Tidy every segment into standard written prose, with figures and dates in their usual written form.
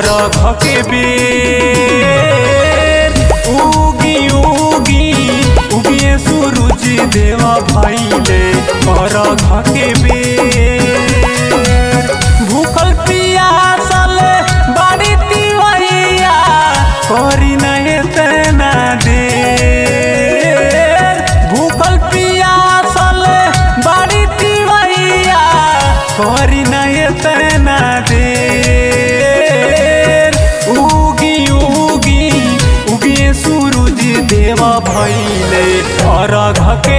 अरघ के बेर उगी उगी उगिए सूरज देवा भइले अरघ के बेर भूखल पियासल बाड़ी तिवैया करी नहीं तना देर भूखल पियासल बाड़ी तिवैया करी नहीं तना देर उगी उगी उगिए सूरज देवा भइले अरघ के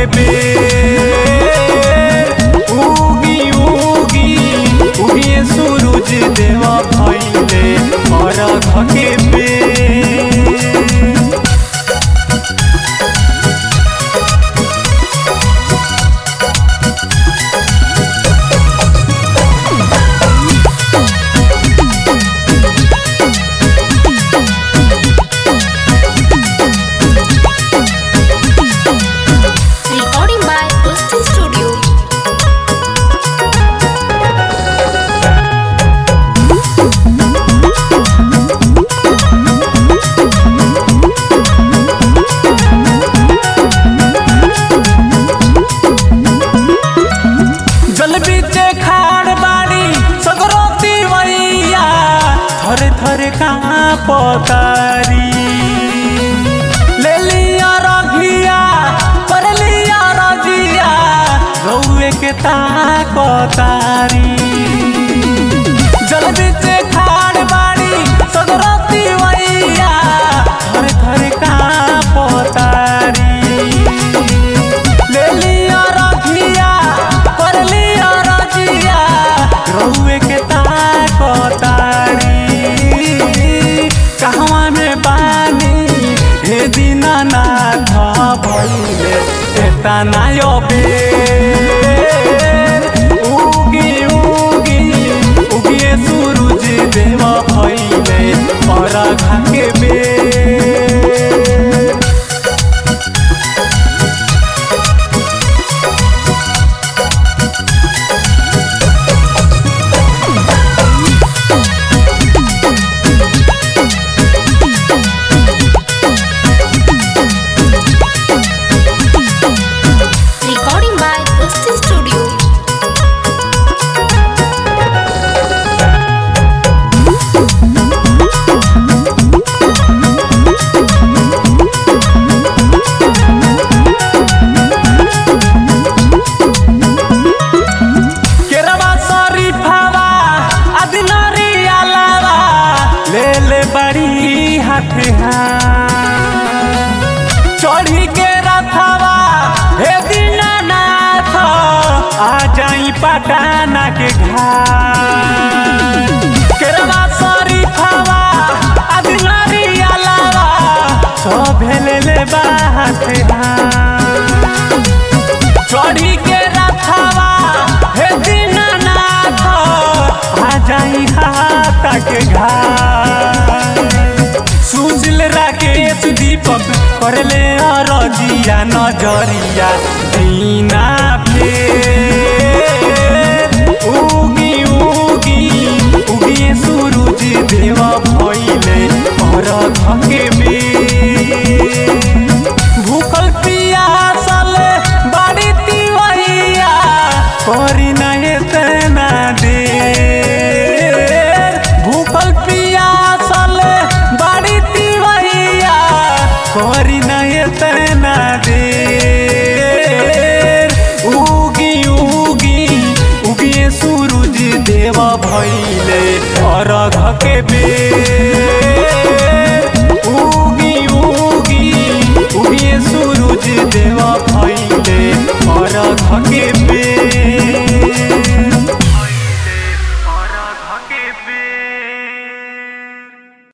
बेर उगी उगी उगिए सूरज देवा भइले अरघ के बेर। Recording by Ustin Studio. जल बीचे खाड़ बाड़ी सगरोती वैया थरे थरे कहाँ पतारी ले लिया रघिया कर लिया रजिया गौए के ताकतारी जल बीचे खाड़ बाड़ी सगरोती वैया थरे थरे कहाँ पतारी ले लिया रघिया कर लिया रजिया रउए के ताकतारी कहवा में पानी हे दीनानाथ भइले एतना यो बेर उगी उगी उगिए सूरज देवा भइले अरघ के बेर। Recording by Ustin Studio. केरवा शरीफावा अदनरी अलावा ले ले बड़ी हाथे चढ़ी के रथवा हे दीनानाथ आ जाई पटाना के घाट केरवा शरीफावा अदनरी अलावा सब ले ले बाहाथे चढ़ी के रथवा हे दीनानाथ आ जाई हाथ के घाट सुजल राकेश दीपक करले अरजिया नजरिया दीना फेर उगी उगी उगिए सूरज देवा भइले अरघ के बेर भूखल पियासल बाड़ी तिवैया करी नहीं तना देर भूखल पियासल बाड़ी तिवैया करी नहीं तना देर उगी उगी उगिए सूरज देवा भइले अरघ के बेर।